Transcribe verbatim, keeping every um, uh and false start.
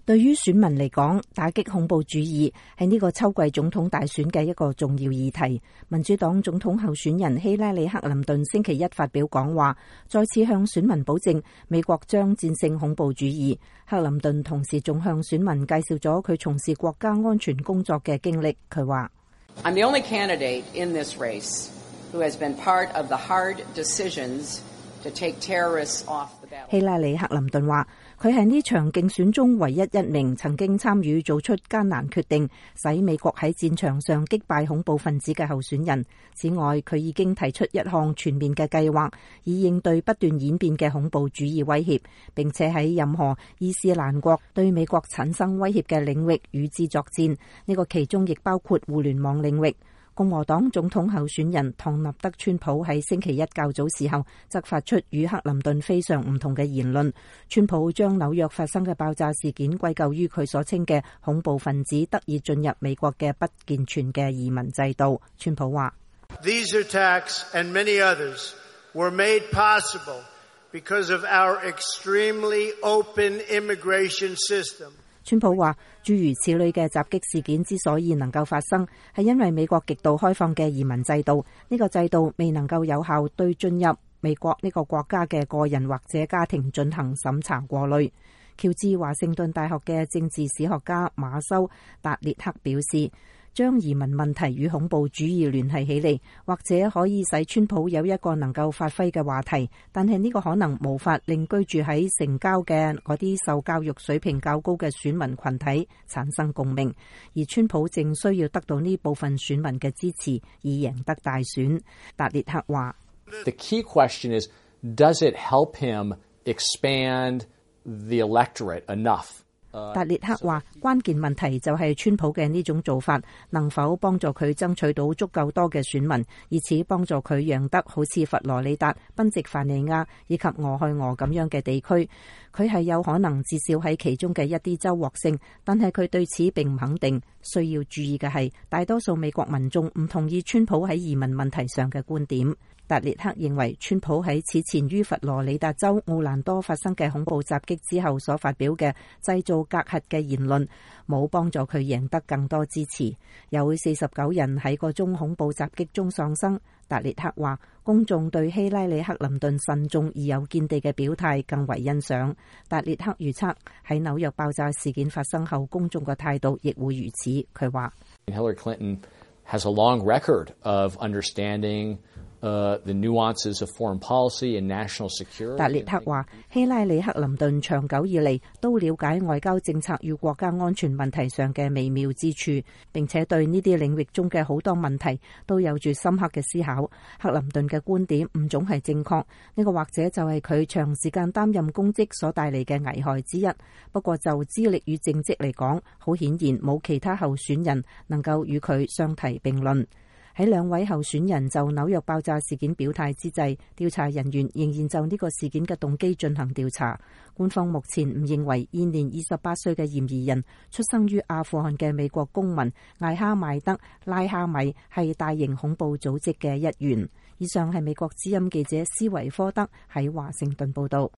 對於選民嚟講，打擊恐怖主義係呢個秋季總統大選嘅一個重要議題。民主黨總統候選人希拉里·克林頓星期一發表講話，再次向選民保證美國將戰勝恐怖主義。克林頓同時仲向選民介紹咗佢從事國家安全工作嘅經歷。佢話 ：I'm the only candidate in this race who has been part of the hard decisions to take terrorists off the ballot. 希拉里·克林頓話：佢係呢場競選中唯一一名曾經參與做出艱難決定，使美國喺戰場上擊敗恐怖分子嘅候選人。此外，佢已經提出一項全面嘅計劃，以應對不斷演變嘅恐怖主義威脅，並且喺任何伊斯蘭國對美國產生威脅嘅領域與之作戰。呢個其中亦包括互聯網領域。共和黨總統候選人唐納德·川普喺星期一較早時候則發出與克林頓非常唔同嘅言論。川普將紐約發生嘅爆炸事件歸咎於佢所稱嘅恐怖分子得以進入美國嘅不健全嘅移民制度。川普話 ：These attacks and many others were made possible because of our extremely open immigration system. 川普話：諸如此類嘅襲擊事件之所以能夠發生，係因為美國極度開放嘅移民制度。呢個制度未能夠有效對進入美國呢個國家嘅個人或者家庭進行審查過濾。喬治華盛頓大學嘅政治史學家馬修·達列克表示，將移民問題與恐怖主義聯繫起嚟，或者可以使川普有一個能夠發揮嘅話題，但係呢個可能無法令居住喺城郊嘅嗰啲受教育水平較高嘅選民群體產生共鳴，而川普正需要得到呢部分選民嘅支持以贏得大選。達列克話 ：The key question is, does it help him expand the electorate enough? 達列克話：關鍵問題就係川普嘅呢種做法能否幫助佢爭取到足夠多嘅選民，以此幫助佢贏得好似佛羅里達、賓夕凡尼亞以及俄亥俄咁樣嘅地區。佢係有可能至少喺其中嘅一啲州獲勝，但係佢對此並唔肯定。需要注意嘅係，大多數美國民眾唔同意川普喺移民問題上嘅觀點。達列克認為，川普喺此前於佛羅里達州奧蘭多發生嘅恐怖襲擊之後所發表嘅製造隔閡嘅言論，冇幫助佢贏得更多支持。有四十九人喺個宗恐怖襲擊中喪生。達列克話，公眾對希拉里·克林頓慎重而有見地嘅表態更為欣賞。達列克預測喺紐約爆炸事件發生後，公眾嘅態度亦會如此。佢話 Hillary Clinton has a long record of understanding Uh, the nuances of foreign policy and national security. 達列克話：希拉里·克林頓長久以嚟都了解外交政策與國家安全問題上嘅微妙之處，並且對呢啲領域中嘅好多問題都有住深刻嘅思考。克林頓嘅觀點唔總係正確，呢個或者就係佢長時間擔任公職所帶嚟嘅危害之一。不過就資歷與政績嚟講，好顯然冇其他候選人能夠與佢相提並論。喺兩位候選人就紐約爆炸事件表態之際，調查人員仍然就呢個事件嘅動機進行調查。官方目前唔認為現年二十八歲嘅嫌疑人出生於阿富汗嘅美國公民艾哈邁德·拉哈米係大型恐怖組織嘅一員。以上係美國之音記者斯維科德喺華盛頓報道。